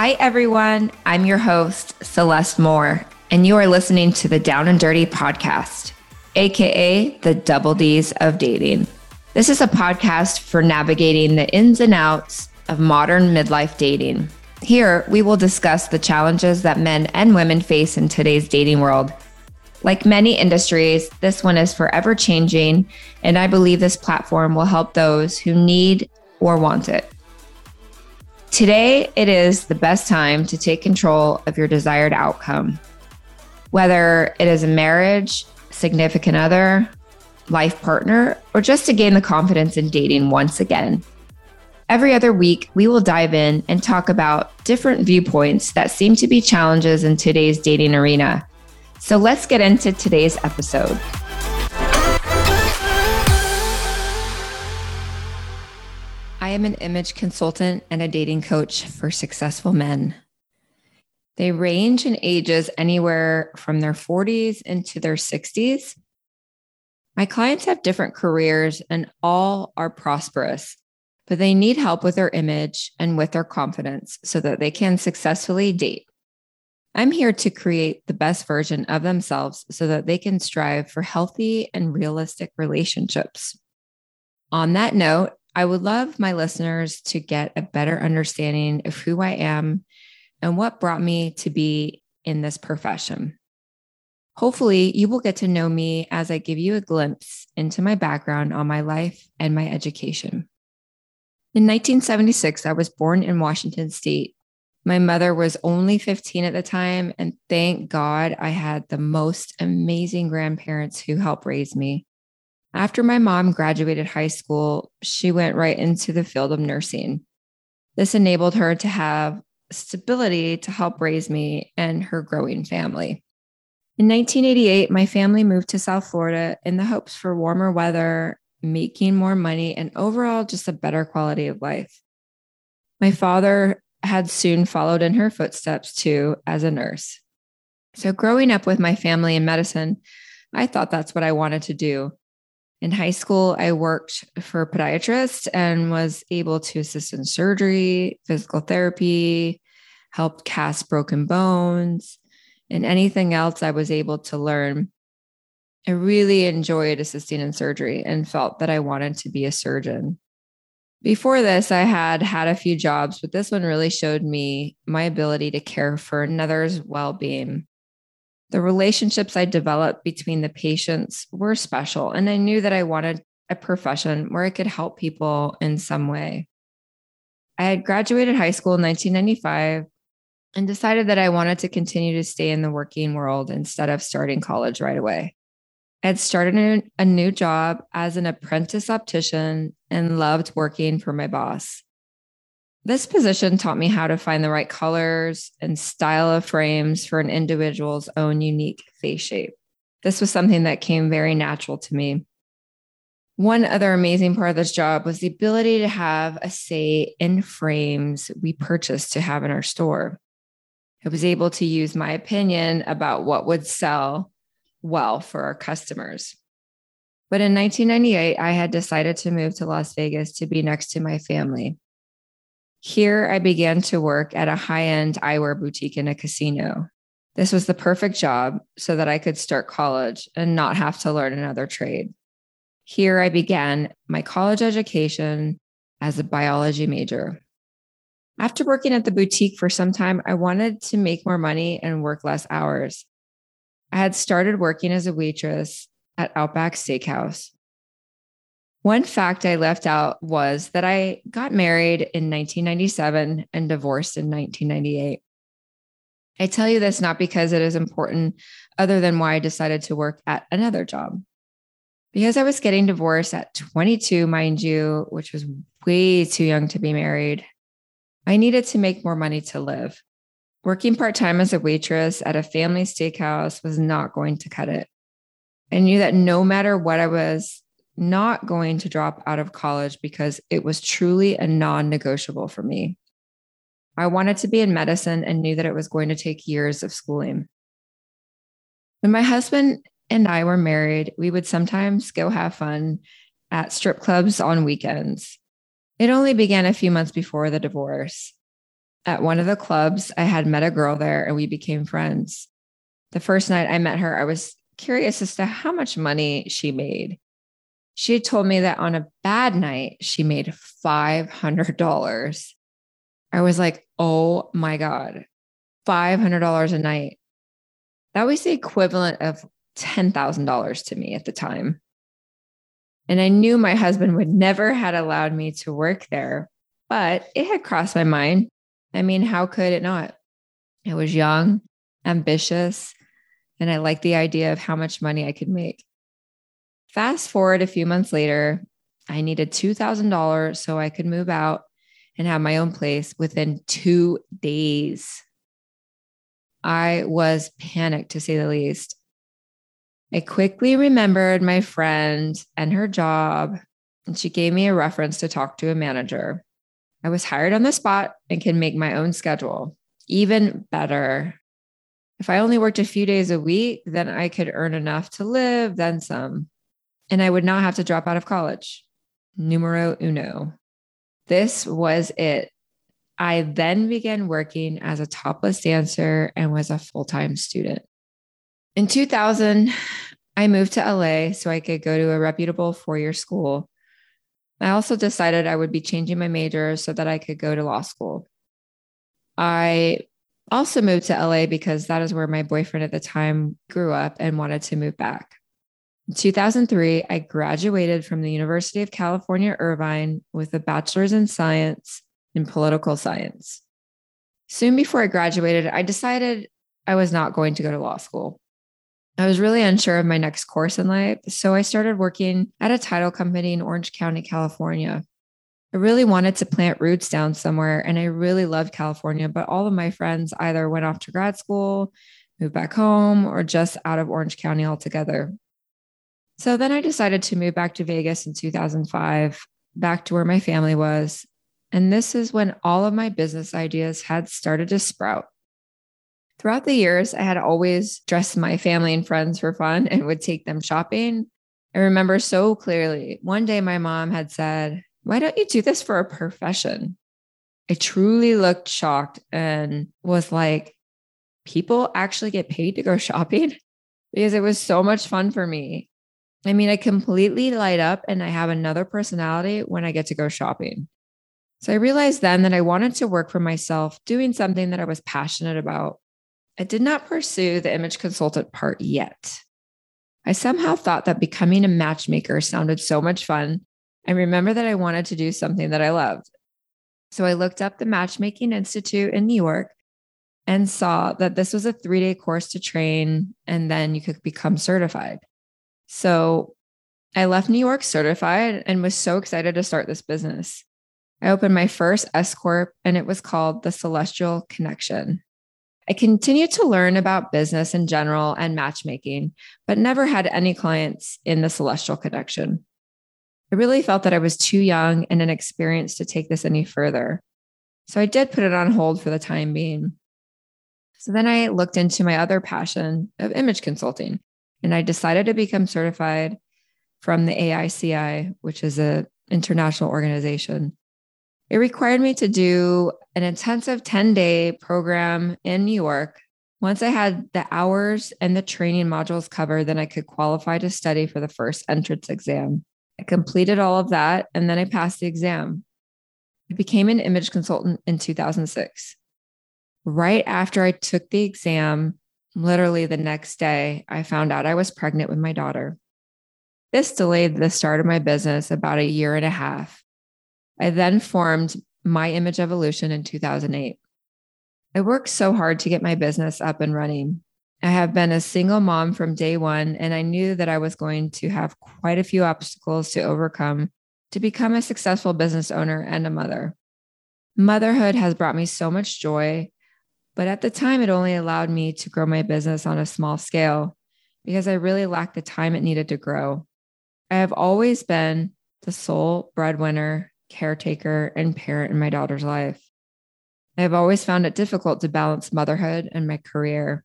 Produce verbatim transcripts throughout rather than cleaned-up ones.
Hi, everyone. I'm your host, Celeste Moore, and you are listening to the Down and Dirty podcast, aka the Double D's of dating. This is a podcast for navigating the ins and outs of modern midlife dating. Here, we will discuss the challenges that men and women face in today's dating world. Like many industries, this one is forever changing, and I believe this platform will help those who need or want it. Today, it is the best time to take control of your desired outcome. Whether it is a marriage, significant other, life partner, or just to gain the confidence in dating once again. Every other week, we will dive in and talk about different viewpoints that seem to be challenges in today's dating arena. So let's get into today's episode. I am an image consultant and a dating coach for successful men. They range in ages anywhere from their forties into their sixties. My clients have different careers and all are prosperous, but they need help with their image and with their confidence so that they can successfully date. I'm here to create the best version of themselves so that they can strive for healthy and realistic relationships. On that note, I would love my listeners to get a better understanding of who I am and what brought me to be in this profession. Hopefully, you will get to know me as I give you a glimpse into my background on my life and my education. In nineteen seventy-six, I was born in Washington State. My mother was only fifteen at the time, and thank God I had the most amazing grandparents who helped raise me. After my mom graduated high school, she went right into the field of nursing. This enabled her to have stability to help raise me and her growing family. In nineteen eighty-eight, my family moved to South Florida in the hopes for warmer weather, making more money, and overall just a better quality of life. My father had soon followed in her footsteps too as a nurse. So growing up with my family in medicine, I thought that's what I wanted to do. In high school, I worked for a podiatrist and was able to assist in surgery, physical therapy, helped cast broken bones, and anything else I was able to learn. I really enjoyed assisting in surgery and felt that I wanted to be a surgeon. Before this, I had had a few jobs, but this one really showed me my ability to care for another's well-being. The relationships I developed between the patients were special, and I knew that I wanted a profession where I could help people in some way. I had graduated high school in nineteen ninety-five and decided that I wanted to continue to stay in the working world instead of starting college right away. I had started a new job as an apprentice optician and loved working for my boss. This position taught me how to find the right colors and style of frames for an individual's own unique face shape. This was something that came very natural to me. One other amazing part of this job was the ability to have a say in frames we purchased to have in our store. I was able to use my opinion about what would sell well for our customers. But in nineteen ninety-eight, I had decided to move to Las Vegas to be next to my family. Here, I began to work at a high-end eyewear boutique in a casino. This was the perfect job so that I could start college and not have to learn another trade. Here, I began my college education as a biology major. After working at the boutique for some time, I wanted to make more money and work less hours. I had started working as a waitress at Outback Steakhouse. One fact I left out was that I got married in nineteen ninety-seven and divorced in nineteen ninety-eight. I tell you this not because it is important, other than why I decided to work at another job. Because I was getting divorced at twenty-two, mind you, which was way too young to be married, I needed to make more money to live. Working part-time as a waitress at a family steakhouse was not going to cut it. I knew that no matter what, I was not going to drop out of college because it was truly a non-negotiable for me. I wanted to be in medicine and knew that it was going to take years of schooling. When my husband and I were married, we would sometimes go have fun at strip clubs on weekends. It only began a few months before the divorce. At one of the clubs, I had met a girl there and we became friends. The first night I met her, I was curious as to how much money she made. She had told me that on a bad night, she made five hundred dollars. I was like, oh my God, five hundred dollars a night. That was the equivalent of ten thousand dollars to me at the time. And I knew my husband would never had allowed me to work there, but it had crossed my mind. I mean, how could it not? I was young, ambitious, and I liked the idea of how much money I could make. Fast forward a few months later, I needed two thousand dollars so I could move out and have my own place within two days. I was panicked, to say the least. I quickly remembered my friend and her job, and she gave me a reference to talk to a manager. I was hired on the spot and can make my own schedule. Even better. If I only worked a few days a week, then I could earn enough to live, then some. And I would not have to drop out of college. Numero uno. This was it. I then began working as a topless dancer and was a full-time student. In two thousand, I moved to L A so I could go to a reputable four-year school. I also decided I would be changing my major so that I could go to law school. I also moved to L A because that is where my boyfriend at the time grew up and wanted to move back. In two thousand three, I graduated from the University of California, Irvine with a bachelor's in science in political science. Soon before I graduated, I decided I was not going to go to law school. I was really unsure of my next course in life, so I started working at a title company in Orange County, California. I really wanted to plant roots down somewhere, and I really loved California, but all of my friends either went off to grad school, moved back home, or just out of Orange County altogether. So then I decided to move back to Vegas in two thousand five, back to where my family was. And this is when all of my business ideas had started to sprout. Throughout the years, I had always dressed my family and friends for fun and would take them shopping. I remember so clearly, one day my mom had said, "Why don't you do this for a profession?" I truly looked shocked and was like, people actually get paid to go shopping? Because it was so much fun for me. I mean, I completely light up and I have another personality when I get to go shopping. So I realized then that I wanted to work for myself, doing something that I was passionate about. I did not pursue the image consultant part yet. I somehow thought that becoming a matchmaker sounded so much fun. I remember that I wanted to do something that I loved. So I looked up the Matchmaking Institute in New York and saw that this was a three-day course to train, and then you could become certified. So I left New York certified and was so excited to start this business. I opened my first S Corp, and it was called The Celestial Connection. I continued to learn about business in general and matchmaking, but never had any clients in The Celestial Connection. I really felt that I was too young and inexperienced to take this any further. So I did put it on hold for the time being. So then I looked into my other passion of image consulting, and I decided to become certified from the A I C I, which is an international organization. It required me to do an intensive ten-day program in New York. Once I had the hours and the training modules covered, then I could qualify to study for the first entrance exam. I completed all of that, and then I passed the exam. I became an image consultant in two thousand six. Right after I took the exam, literally the next day, I found out I was pregnant with my daughter. This delayed the start of my business about a year and a half. I then formed My Image Evolution in two thousand eight. I worked so hard to get my business up and running. I have been a single mom from day one, and I knew that I was going to have quite a few obstacles to overcome to become a successful business owner and a mother. Motherhood has brought me so much joy, but at the time, it only allowed me to grow my business on a small scale because I really lacked the time it needed to grow. I have always been the sole breadwinner, caretaker, and parent in my daughter's life. I have always found it difficult to balance motherhood and my career.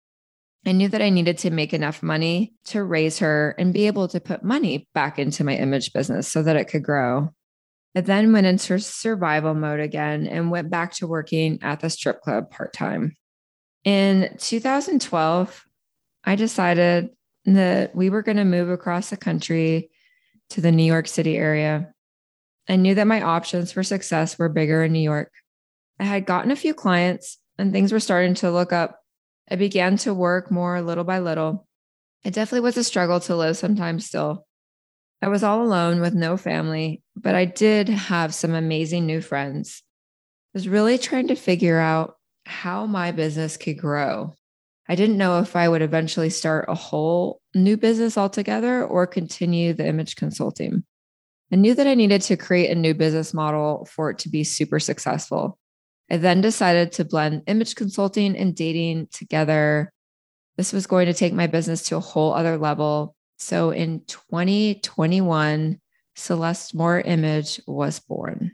I knew that I needed to make enough money to raise her and be able to put money back into my image business so that it could grow. I then went into survival mode again and went back to working at the strip club part-time. In two thousand twelve, I decided that we were going to move across the country to the New York City area. I knew that my options for success were bigger in New York. I had gotten a few clients and things were starting to look up. I began to work more little by little. It definitely was a struggle to live sometimes still. I was all alone with no family, but I did have some amazing new friends. I was really trying to figure out how my business could grow. I didn't know if I would eventually start a whole new business altogether or continue the image consulting. I knew that I needed to create a new business model for it to be super successful. I then decided to blend image consulting and dating together. This was going to take my business to a whole other level. So in twenty twenty-one, Celeste Moore Image was born.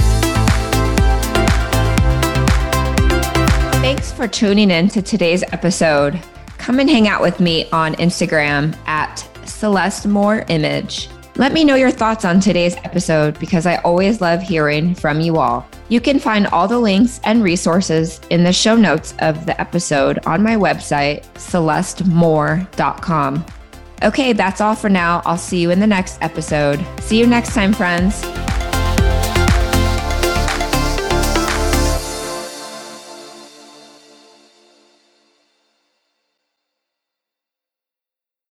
Thanks for tuning in to today's episode. Come and hang out with me on Instagram at Celeste Moore Image. Let me know your thoughts on today's episode because I always love hearing from you all. You can find all the links and resources in the show notes of the episode on my website, celeste moore dot com. Okay, that's all for now. I'll see you in the next episode. See you next time, friends.